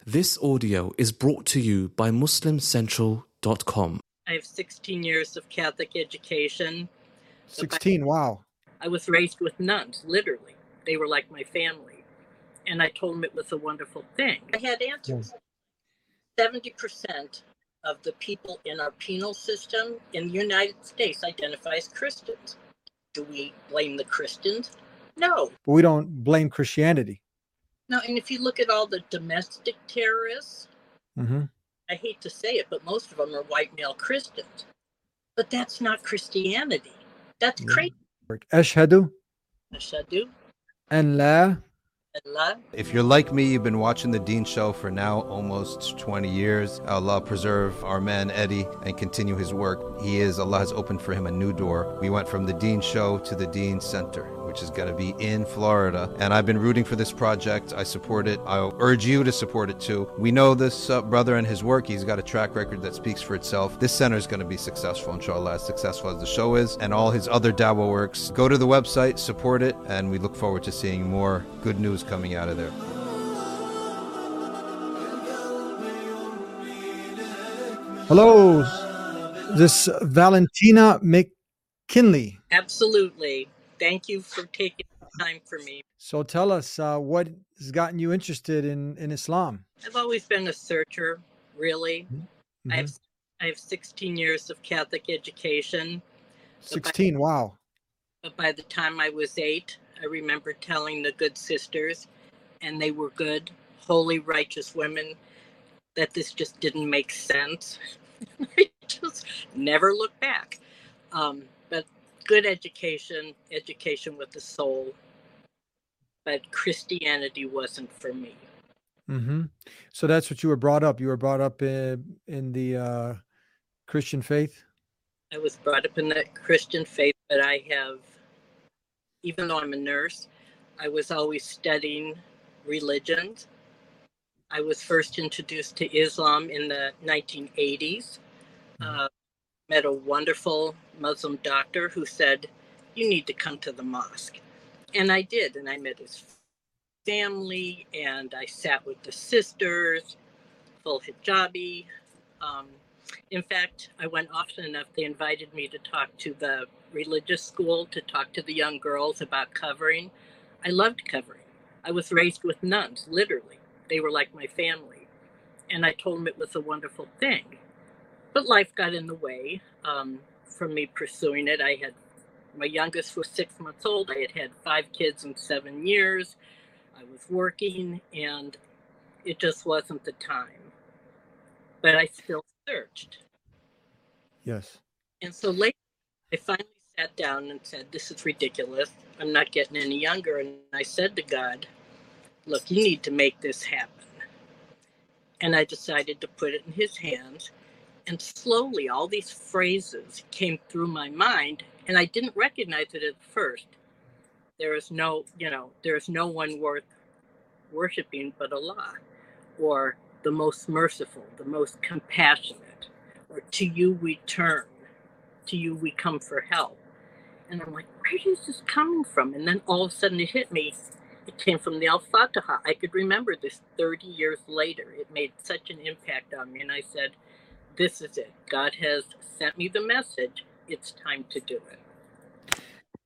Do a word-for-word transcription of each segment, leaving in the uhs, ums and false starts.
This audio is brought to you by Muslim Central dot com. I have sixteen years of Catholic education. sixteen, wow. I was raised with nuns, literally. They were like my family. And I told them it was a wonderful thing. I had answers. seventy percent of the people in our penal system in the United States identify as Christians. Do we blame the Christians? No. But we don't blame Christianity. No, and if you look at all the domestic terrorists, Mm-hmm. I hate to say it, but most of them are white male Christians. But that's not Christianity. That's Yeah. crazy. Ashhadu Ashhadu an la. Allah. If you're like me, you've been watching The Dean Show for now almost twenty years. Allah preserve our man Eddie and continue his work. He is, Allah has opened for him a new door. We went from The Dean Show to The Dean Center, which is going to be in Florida. And I've been rooting for this project. I support it. I urge you to support it too. We know this uh, brother and his work. He's got a track record that speaks for itself. This center is going to be successful, inshallah, as successful as the show is and all his other dawah works. Go to the website, support it, and we look forward to seeing more good news coming out of there. Hello, this Valentina McKinley. Absolutely. Thank you for taking the time for me. So tell us, uh, what has gotten you interested in, in Islam? I've always been a searcher, really. Mhm. I have I have sixteen years of Catholic education. sixteen, wow. But by the time I was eight, I remember telling the good sisters, and they were good, holy, righteous women, that this just didn't make sense. I just never looked back. Um, but good education, education with the soul. But Christianity wasn't for me. Mm-hmm. So that's what you were brought up. You were brought up in, in the uh, Christian faith? I was brought up in the Christian faith, but I have, even though I'm a nurse, I was always studying religions. I was first introduced to Islam in the nineteen eighties. Uh, met a wonderful Muslim doctor who said, you need to come to the mosque. And I did, and I met his family, and I sat with the sisters, full hijabi. Um, in fact, I went often enough, they invited me to talk to the religious school, to talk to the young girls about covering. I loved covering. I was raised with nuns, literally. They were like my family. And I told them it was a wonderful thing. But life got in the way um, from me pursuing it. I had, my youngest was six months old. I had had five kids in seven years. I was working, and it just wasn't the time. But I still searched. Yes. And so later, I finally sat down and said, this is ridiculous. I'm not getting any younger. And I said to God, look, you need to make this happen. And I decided to put it in his hands. And slowly, all these phrases came through my mind, and I didn't recognize it at first. There is no, you know, there is no one worth worshiping but Allah, or the most merciful, the most compassionate, or to you we turn, to you we come for help. And I'm like, where is this coming from? And then all of a sudden it hit me. It came from the Al-Fatiha. I could remember this thirty years later. It made such an impact on me. And I said, this is it. God has sent me the message. It's time to do it.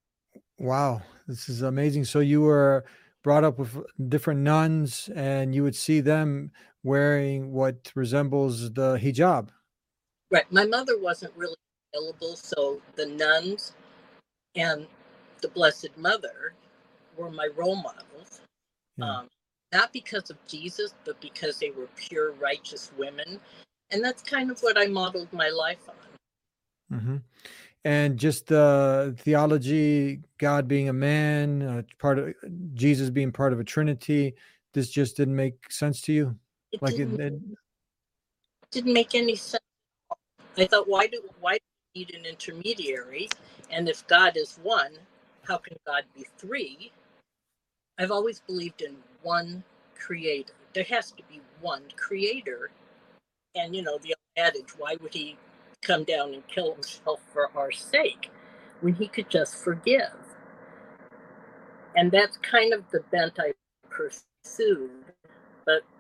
Wow. This is amazing. So you were brought up with different nuns, and you would see them wearing what resembles the hijab. Right. My mother wasn't really available, so the nuns and the Blessed Mother were my role models. Yeah. Um, not because of Jesus, but because they were pure, righteous women. And that's kind of what I modeled my life on. Mm-hmm. And just the theology, God being a man, uh, part of Jesus being part of a Trinity, this just didn't make sense to you? It Like didn't, it, it didn't make any sense. I thought, why do why do we need an intermediary? And if God is one, how can God be three? I've always believed in one creator. There has to be one creator. And, you know, the adage, why would he come down and kill himself for our sake when he could just forgive? And that's kind of the bent I pursued. But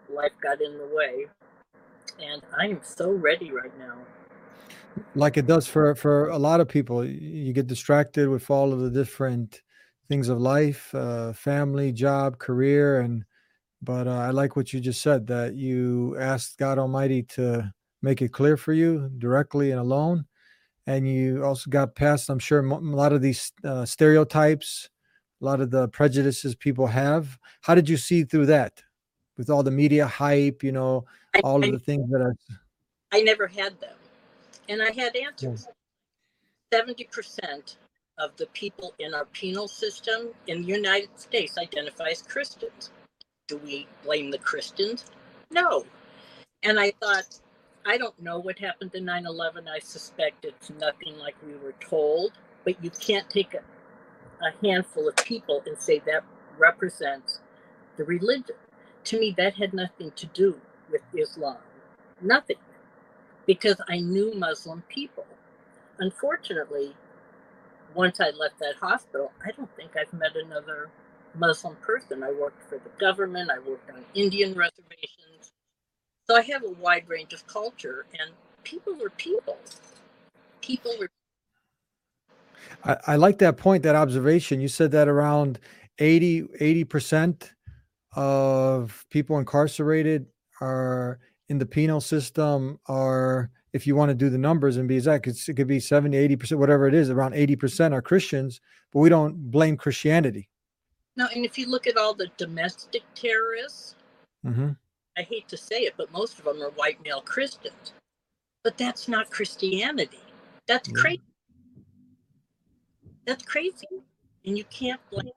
life got in the way. And I'm so ready right now. Like it does for, for a lot of people. You get distracted with all of the different things of life, uh, family, job, career. And, but uh, I like what you just said, that you asked God Almighty to make it clear for you directly and alone. And you also got past, I'm sure, a lot of these uh, stereotypes, a lot of the prejudices people have. How did you see through that with all the media hype, you know, I, all of I, the things that are... I never had them. And I had answers. seventy percent of the people in our penal system in the United States identify as Christians. Do we blame the Christians? No. And I thought, I don't know what happened to nine eleven. I suspect it's nothing like we were told, but you can't take a, a handful of people and say that represents the religion. To me, that had nothing to do with Islam. Nothing. Because I knew Muslim people. Unfortunately, once I left that hospital, I don't think I've met another Muslim person. I worked for the government. I worked on Indian reservations. So I have a wide range of culture, and people were people. People were. I, I like that point, that observation. You said that around eighty percent of people incarcerated are in the penal system, are, if you want to do the numbers and be exact, it's, it could be seventy, eighty percent, whatever it is, around eighty percent are Christians, but we don't blame Christianity. No, and if you look at all the domestic terrorists, mm-hmm. I hate to say it, but most of them are white male Christians. But that's not Christianity. That's yeah. crazy. That's crazy. And you can't blame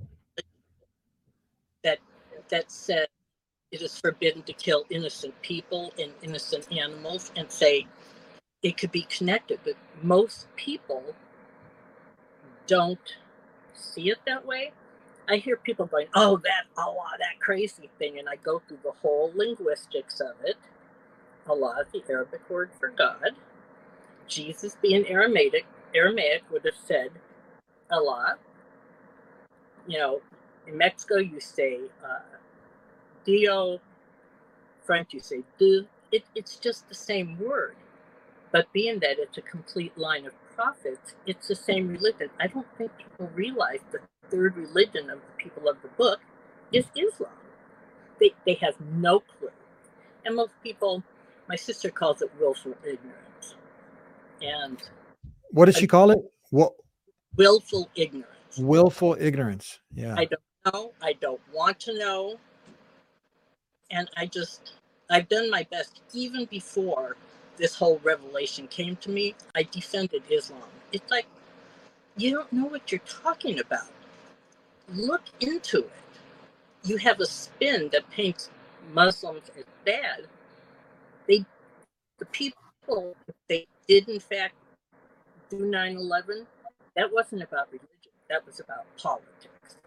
that that said it is forbidden to kill innocent people and innocent animals and say it could be connected. But most people don't see it that way. I hear people going, oh, that Allah, that crazy thing. And I go through the whole linguistics of it. Allah, the Arabic word for God. Jesus, being Aramaic, Aramaic would have said Allah. You know, in Mexico, you say uh, Dio. French, you say de. It, it's just the same word. But being that it's a complete line of prophets, it's the same religion. I don't think people realize the third religion of the people of the book is Islam. They, they have no clue. And most people, my sister calls it willful ignorance. And what does she call it? What? Willful ignorance. Willful ignorance. Yeah. I don't know. I don't want to know. And I just, I've done my best. Even before this whole revelation came to me, I defended Islam. It's like, you don't know what you're talking about. Look into it. You have a spin that paints Muslims as bad. They, the people, they did in fact do nine eleven, that wasn't about religion. That was about politics.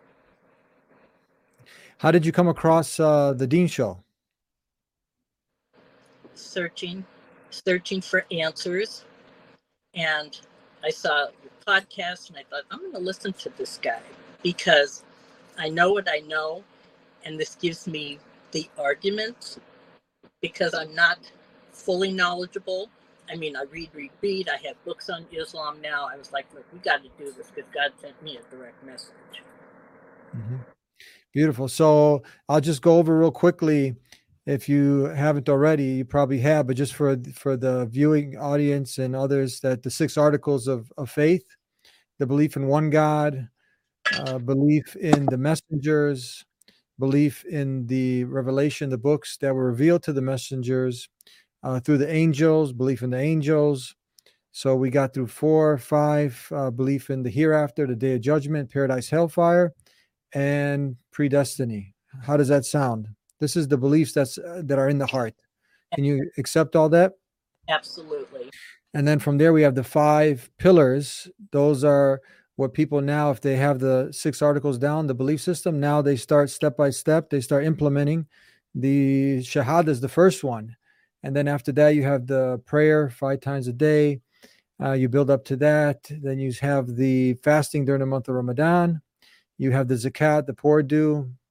How did you come across uh, the Dean Show? Searching, searching for answers. And I saw your podcast and I thought, I'm going to listen to this guy because I know what I know. And this gives me the arguments because I'm not fully knowledgeable. I mean, I read, read, read. I have books on Islam now. I was like, look, we got to do this because God sent me a direct message. Mm-hmm. Beautiful. So I'll just go over real quickly. If you haven't already, you probably have, but just for, for the viewing audience and others, that the six articles of, of faith, the belief in one God, uh, belief in the messengers, belief in the revelation, the books that were revealed to the messengers, uh, through the angels, belief in the angels. So we got through four, five, uh, belief in the hereafter, the day of judgment, paradise, hellfire, and predestiny. How does that sound? This is the beliefs that's uh, that are in the heart. Can you accept all that? Absolutely. And then from there, we have the five pillars. Those are what people now, if they have the six articles down, the belief system, now they start step by step, they start implementing. The Shahada is the first one. And then after that, you have the prayer five times a day. Uh, you build up to that. Then you have the fasting during the month of Ramadan. You have the zakat, the poor due,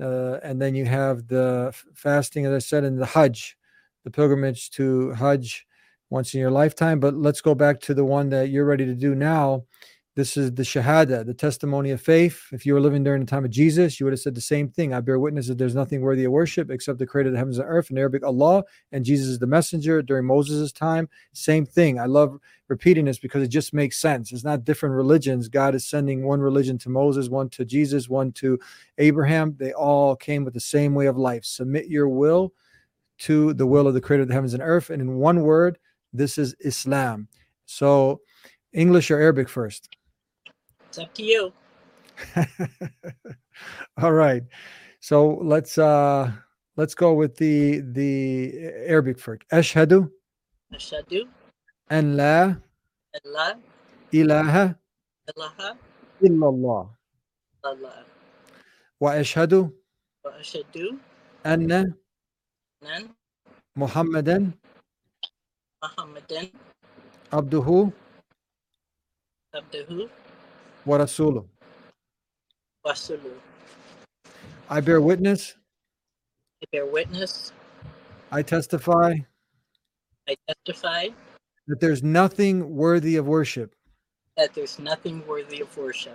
uh, and then you have the f- fasting, as I said, and the Hajj, the pilgrimage to Hajj once in your lifetime. But let's go back to the one that you're ready to do now. This is the Shahada, the testimony of faith. If you were living during the time of Jesus, you would have said the same thing. I bear witness that there's nothing worthy of worship except the creator of the heavens and earth. In Arabic, Allah, and Jesus is the messenger. During Moses' time, same thing. I love repeating this because it just makes sense. It's not different religions. God is sending one religion to Moses, one to Jesus, one to Abraham. They all came with the same way of life. Submit your will to the will of the creator of the heavens and earth. And in one word, this is Islam. So English or Arabic first? It's up to you. All right. So let's uh let's go with the the Arabic first. Ashhadu Ashhadu an la an la ilaha ilaha illallah illallah wa ashhadu wa ashhadu anna anna Muhammadan Muhammadan abduhu abduhu wa rasuluh. wa rasuluh. I bear witness, I bear witness, I testify I testify that there's nothing worthy of worship that there's nothing worthy of worship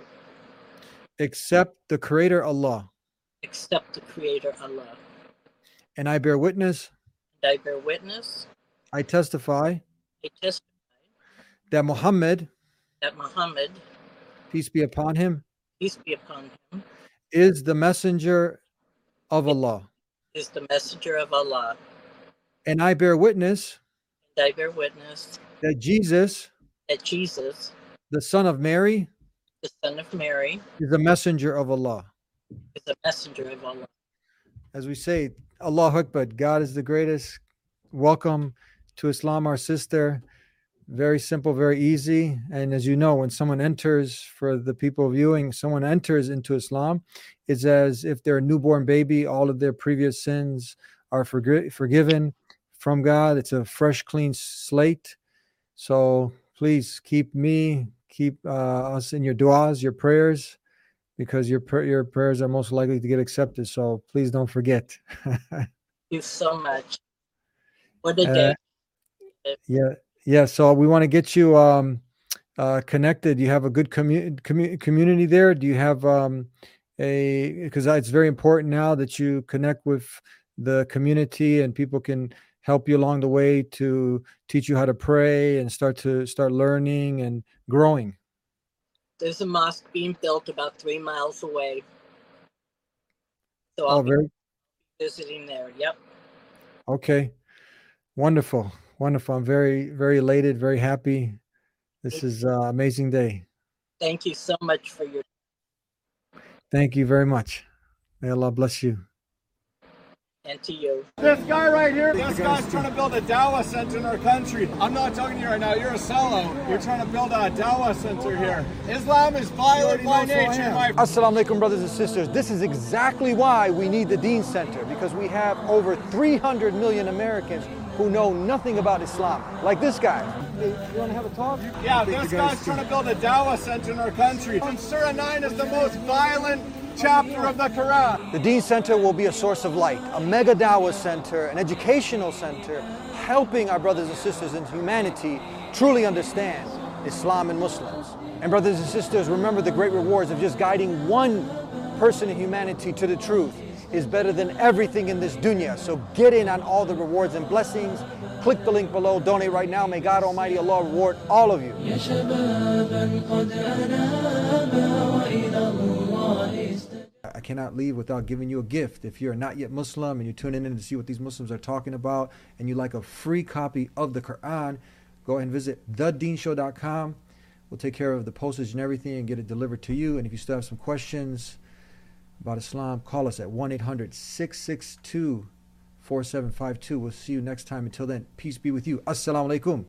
except the creator Allah. except the Creator Allah. And I bear witness, And I bear witness, I testify I testify that Muhammad, that Muhammad, peace be upon him, peace be upon him, is the messenger of Allah. is the messenger of Allah. And I bear witness And I bear witness that Jesus, that Jesus, the son of Mary, the Son of Mary, is the messenger of Allah. is a messenger of Allah. As we say, Allahu Akbar, God is the greatest. Welcome to Islam, our sister. Very simple, very easy. And as you know, when someone enters, for the people viewing, someone enters into Islam, it's as if they're a newborn baby. All of their previous sins are forg- forgiven from God. It's a fresh, clean slate. So please keep me, keep uh, us in your du'as, your prayers, because your pr- your prayers are most likely to get accepted. So please don't forget. Thank you so much. What a Uh, day. Yeah, yeah. So we want to get you um, uh, connected. You have a good commu- commu- community there. Do you have um, a? Because it's very important now that you connect with the community and people can help you along the way to teach you how to pray and start to start learning and growing. There's a mosque being built about three miles away. So Oh, I'll be very visiting there. Yep. okay. Wonderful, wonderful. I'm very, very elated, very happy. This is an amazing day. Thank you so much for your Thank you very much. May Allah bless you. and to you. This guy right here, this guy's trying to build a Dawah center in our country. I'm not talking to you right now. You're a sellout. You're trying to build a Dawah center here. Islam is violent by nature, my Assalamu alaikum, brothers and sisters. This is exactly why we need the Deen Center, because we have over three hundred million Americans who know nothing about Islam, like this guy. You want to have a talk? Yeah, this guy's trying to build a Dawah center in our country. And Surah nine is the most violent chapter of the Quran. The Deen Center will be a source of light, a mega dawah center, an educational center, helping our brothers and sisters in humanity truly understand Islam and Muslims. And brothers and sisters, remember the great rewards of just guiding one person in humanity to the truth is better than everything in this dunya. So get in on all the rewards and blessings. Click the link below, donate right now. May God Almighty Allah reward all of you. I cannot leave without giving you a gift. If you're not yet Muslim and you're tuning in to see what these Muslims are talking about and you like a free copy of the Quran, go ahead and visit the deen show dot com. We'll take care of the postage and everything and get it delivered to you. And if you still have some questions about Islam, call us at one eight hundred, six six two, four seven five two. We'll see you next time. Until then, peace be with you. Assalamu alaikum.